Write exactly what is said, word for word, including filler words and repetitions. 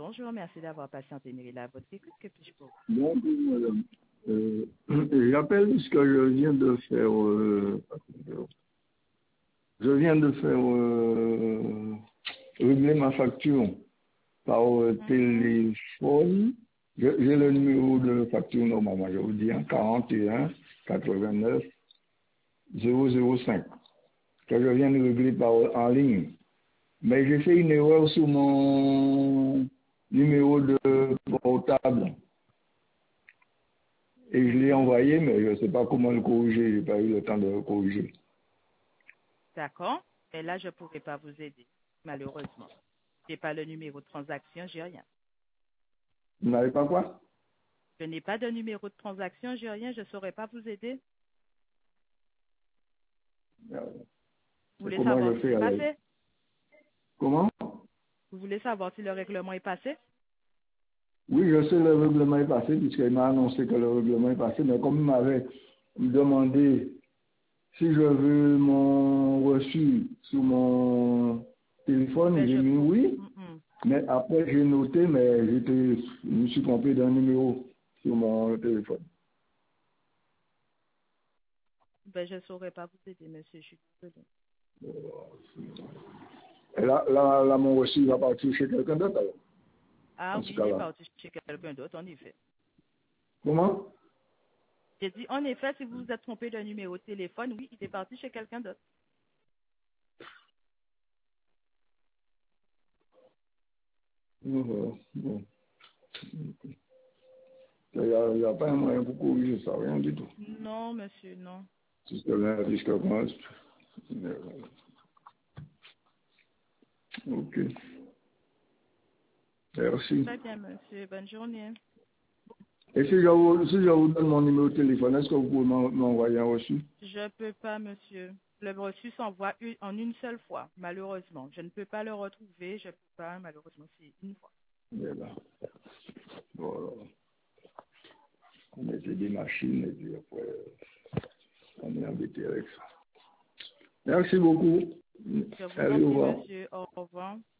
Bonjour, merci d'avoir patienté, Myrila. Votre écoute, que puis-je pour vous? Bonjour, madame. Euh, J'appelle parce que je viens de faire, euh, je viens de faire euh, régler ma facture par euh, Mhm, téléphone. Je- J'ai le mhm. numéro de facture normalement, je vous dis, hein, quarante et un quatre-vingt-neuf zéro zéro cinq que je viens de régler par, en ligne. Mais j'ai fait une erreur sur mon numéro de portable. Et je l'ai Mhm. envoyé, mais je ne sais pas comment le corriger. Je n'ai pas eu le temps de le corriger. D'accord. Et là, je ne pourrai pas vous aider, malheureusement. Je n'ai pas le numéro de transaction, j'ai rien. Vous n'avez pas quoi? Je n'ai pas de numéro de transaction, j'ai rien, je ne saurais pas vous aider. Euh, Vous voulez Comment savoir je si fais c'est avec? passé? Comment? Vous voulez savoir si le règlement est passé? Oui, je sais le règlement est passé, puisqu'il m'a annoncé que le règlement est passé, mais comme il m'avait demandé si je veux mon reçu sur mon téléphone, Ben, j'ai je mis pour... oui, Mhm. mais après j'ai noté, mais j'étais, je me suis trompé d'un numéro sur mon téléphone. Ben, je ne saurais pas vous aider, monsieur, je suis désolée. Et là, là, là, mon reçu va partir chez quelqu'un d'autre alors, Ah dans ce oui, il est cas-là. parti chez quelqu'un d'autre, en effet. Comment? J'ai dit, en effet, si vous vous êtes trompé de numéro de téléphone, oui, il est parti chez quelqu'un d'autre. Euh, bon. Il n'y a, il y a pas un moyen pour corriger ça, rien du tout. Non, monsieur, non. Puisque là, jusqu'à moi, ok. Merci. Très bien, monsieur. Bonne journée. Et si je vous, si je vous donne mon numéro de téléphone, est-ce que vous pouvez m'en- m'envoyer un reçu? Je ne peux pas, monsieur. Le reçu s'envoie une- en une seule fois, malheureusement. Je ne peux pas le retrouver. Je ne peux pas, malheureusement, c'est une fois. Et là, voilà. On mettait des machines et puis après, on est embêté avec ça. Merci beaucoup. Je vous en Allez, au prie, revoir. monsieur. Au revoir.